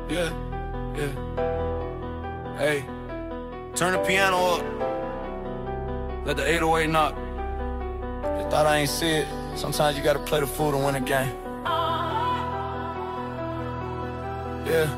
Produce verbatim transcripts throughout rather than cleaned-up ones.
Yeah, yeah. Hey, turn the piano up. Let the eight oh eight knock. They thought I ain't see it. Sometimes you gotta play the fool to win a game. Yeah.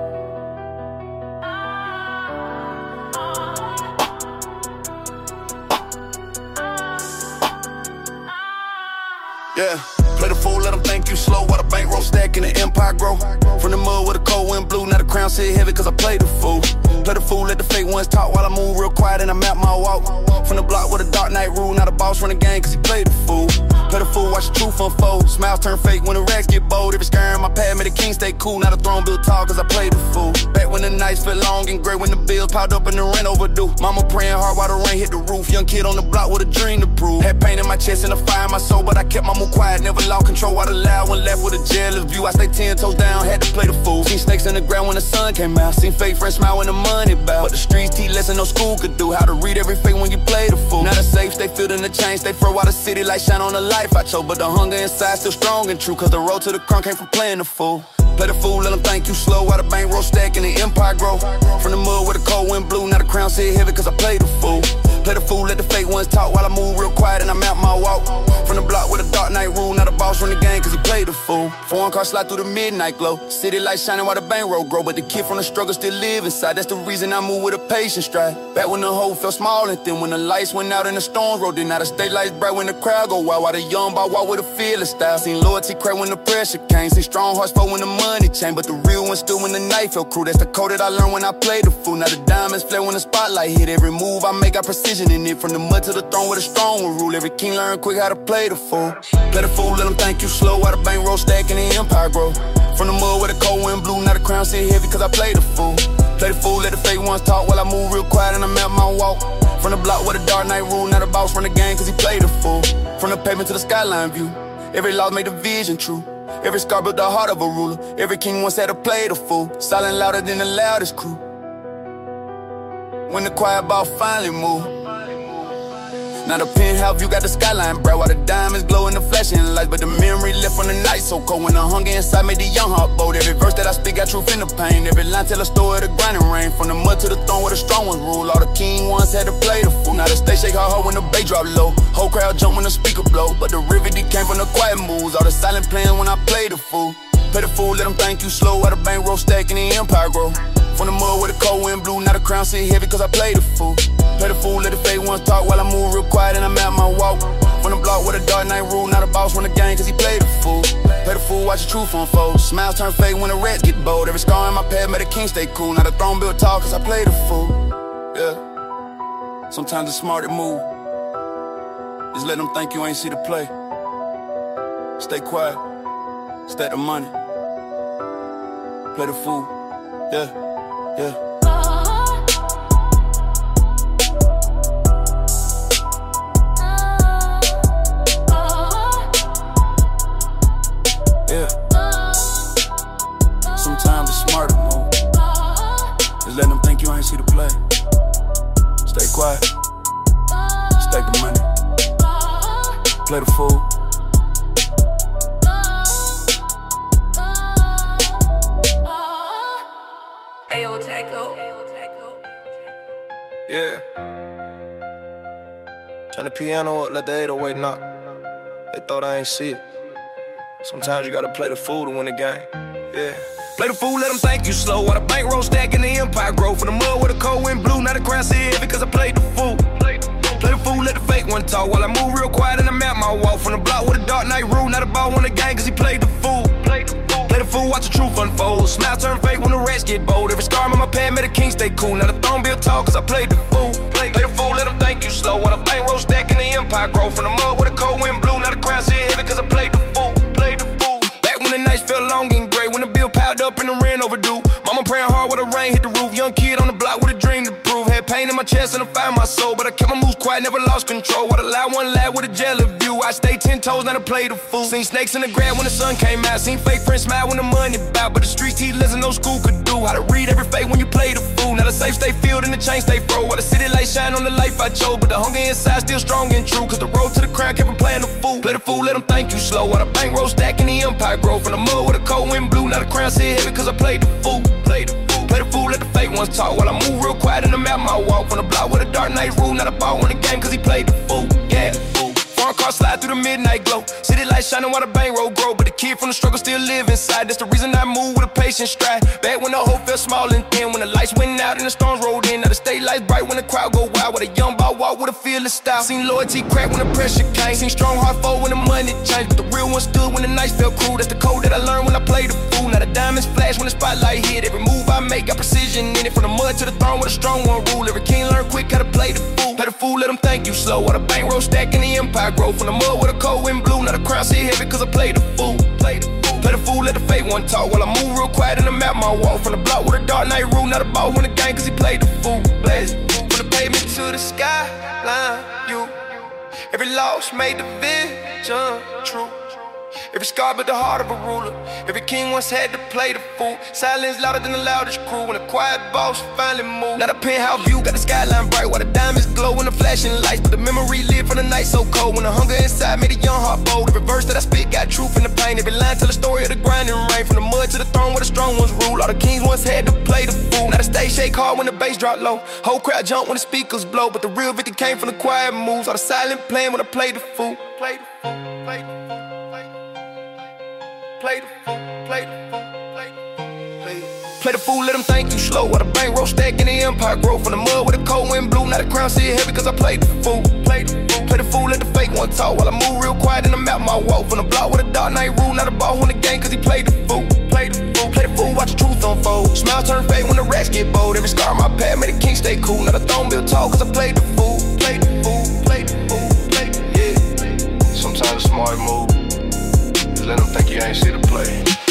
Yeah, play the fool, let them think you slow while the bankroll stack and the empire grow. From the mud with a cold wind blew, now the crown sit heavy cause I play the fool. Play the fool, let the fake ones talk while I move real quiet and I map my walk. From the block with a dark night rule, now the boss run the game cause he played the fool. Play the fool, watch the truth unfold. Smiles turn fake when the racks get bold. Every scaring my pad made the king stay cool. Now the throne built tall cause I played the fool. Back when the nights felt long and gray, when the bills piled up and the rent overdue. Mama praying hard while the rain hit the roof. Young kid on the block with a dream to prove. Had pain in my chest and a fire in my soul, but I kept my mood quiet, never lost control. While the loud one left with a jealous view, I stay ten toes down, had to play the fool. Seen snakes in the ground when the sun came out. Seen fake friends smile when the money bout. But the streets teach lesson no school could do. How to read every fake when you play the fool. Now the safe, stay filled in the chains. They throw out the city like shine on the life I chose. But the hunger inside still strong and true, cause the road to the crown came from playing the fool. Play the fool, let them think you slow while the bankroll stack and the empire grow. From the mud with a cold wind blew, now the crown sit heavy cause I play the fool. Play the fool, let the fake ones talk while I move real quiet and I map my walk. From the block with a dark night rule, now the boss run the game cause he played the fool. Foreign car slide through the midnight glow. City lights shining while the bankroll grow, but the kid from the struggle still live inside. That's the reason I move with a patient stride. Back when the hole felt small and thin, when the lights went out and the storms rolled in. Now the state lights bright when the crowd go wild, while the young boy walk with a fearless style. Seen loyalty crack when the pressure came, seen strong hearts fall when the money changed, but the real one stood when the night fell crew. That's the code that I learned when I played the fool. Now the diamonds flare when the spotlight hit. Every move I make got precision in it. From the mud to the throne with a strong one rule. Every king learn quick how to play the fool. Play the fool, let them think you slow while the bankroll stack and the empire grow. From the mud with a cold wind blew, now the crown sit heavy cause I play the fool. Play the fool, let the fake ones talk while I move real quiet and I map my walk. From the block with a dark night rule, now the boss run the game cause he played the fool. From the pavement to the skyline view, every loss made the vision true. Every scar built the heart of a ruler. Every king once had to play the fool. Silent louder than the loudest crew. When the quiet ball finally moved. Now the penthouse view got the skyline bright, while the diamonds glow in the flashing lights. But the memory left from the night so cold, when the hunger inside made the young heart bold. Every verse that I speak got truth in the pain. Every line tell a story of the grinding rain. From the mud to the throne where the strong ones rule. All the king ones had to play the fool. Now the stage shake hard when the bass drop low. Whole crowd jump when the speaker blow. But the riveting came from the quiet moves. All the silent playing when I play the fool. Play the fool, let them think you slow while the bankroll stack and the empire grow. From the mud with a cold wind blew, now the crown sit heavy cause I play the fool. Play the fool, let the fake ones talk while I move real quiet and I map my walk. From the block with a dark night rule, now the boss run the game cause he played the fool. Play the fool, watch the truth unfold. Smiles turn fake when the rats get bold. Every scar in my pad made the king stay cool. Now the throne built tall cause I play the fool. Yeah. Sometimes it's smart to move. Just let them think you ain't see the play. Stay quiet. Stack the money. Play the fool. Yeah. Yeah. Yeah. Sometimes it's smart to move. Just let them think you ain't see the play. Stay quiet. Stack the money. Play the fool. Yeah. Turn the piano up, let the eight oh eight knock. They thought I ain't see it. Sometimes you gotta play the fool to win the game. Yeah. Play the fool, let them think you slow while the bankroll stack and the empire grow. From the mud with a cold wind blew, now the crown sit heavy cause I played the fool. Play the fool, let the fake one talk while I move real quiet and I map my walk. From the block with a dark night rule, now the ball won the game cause he played the fool. Play the fool, watch the truth unfold. Smiles turn fake when the rats get bold. Every scar on my pad made the king stay cool. Now the throne built tall cause I played the fool. Play, play the fool, let them think you slow while the bankroll stack and the empire grow. From the mud with a cold wind blew, now the crown sit heavy cause I played the fool. Played the fool. Back when the nights felt long and gray, when the bill piled up and the rent overdue. Mama praying hard while the rain hit the roof. Young kid on the block with a dream to prove. Had pain in my chest and I find my soul. But I kept my moves quiet, never lost control. What a lie, one lad with a jelly view. I stayed ten toes, not to play the fool. Seen snakes in the grass when the sun came out. Seen fake friends smile when the money bout. But the streets he listen, no school could do. How to read every fake when you play the fool. Now the safe stay filled and the chain stay froze. While the city light shine on the life I chose. But the hunger inside still strong and true. Cause the road to the crown kept on playing the fool. Play the fool, let them think you slow. While the bankroll stacking the empire grow. From the mud with a cold wind blew. Now the crown sit heavy cause I played the fool. Played the fool. Play the fool, let the fake ones talk. While I move real quiet in the map my walk. From the block with a dark night rule. Not a ball in the game cause he played the fool. Yeah, fool. Foreign car slide through the midnight glow. City lights shining while the bankroll grow. But the kid from the struggle still live inside. That's the reason I move with a patient stride. Back when the hope felt small and thin. When the lights went out and the storms rolled in. Now the state lights bright when the crowd go wild. With a young ball walk with a fearless style. Seen loyalty crack when the pressure came. Seen strong heart fall when the money changed. But the real one stood when the nights felt cruel. That's the code that I learned when I played the fool. Now the diamonds flash when the spotlight hit. Every move I make got precision in it. From the mud to the throne with a strong one rule. Every king learn quick how to play the fool. Play the fool, let them think you slow. While the bankroll stacking the empire grow. From the mud with a cold wind blew. Now the crown sit heavy cause I played the fool. Play the fool, play the fool, let the fake one talk. While I move real quiet in the map my walk. From the block with a dark night rule. Now the ball win the game cause he played the fool. Blaze from the pavement to the skyline. You, every loss made the vision true. Every scar but the heart of a ruler. Every king once had to play the fool. Silence louder than the loudest crew. When a quiet boss finally moved. Now the penthouse view got the skyline bright. While the diamonds glow in the flashing lights. But the memory lived from the night so cold. When the hunger inside made a young heart bold. Every verse that I spit got truth in the pain. Every line tell the story of the grinding rain. From the mud to the throne where the strong ones rule. All the kings once had to play the fool. Now the stage shake hard when the bass drop low. Whole crowd jump when the speakers blow. But the real victory came from the quiet moves. All the silent playing when I played the fool. Play the fool, play the fool. Play the fool, play the fool, play the fool, play the fool. Play the fool, let them think you slow. While the bankroll stacking the empire grow. From the mud with a cold wind blew. Now the crown sit heavy cause I played the fool. Play the fool, play the fool, let the fake one talk. While I move real quiet in the map my walk. From the block with a dark night rule. Now the ball win the game cause he played the fool. Play the fool, play the fool, watch the truth unfold. Smile turn fade when the rats get bold. Every scar on my path made the king stay cool. Now the throne built tall cause I played the fool. Play the fool, play the fool, play the fool, yeah. Sometimes a smart move. Let them think you ain't see the play.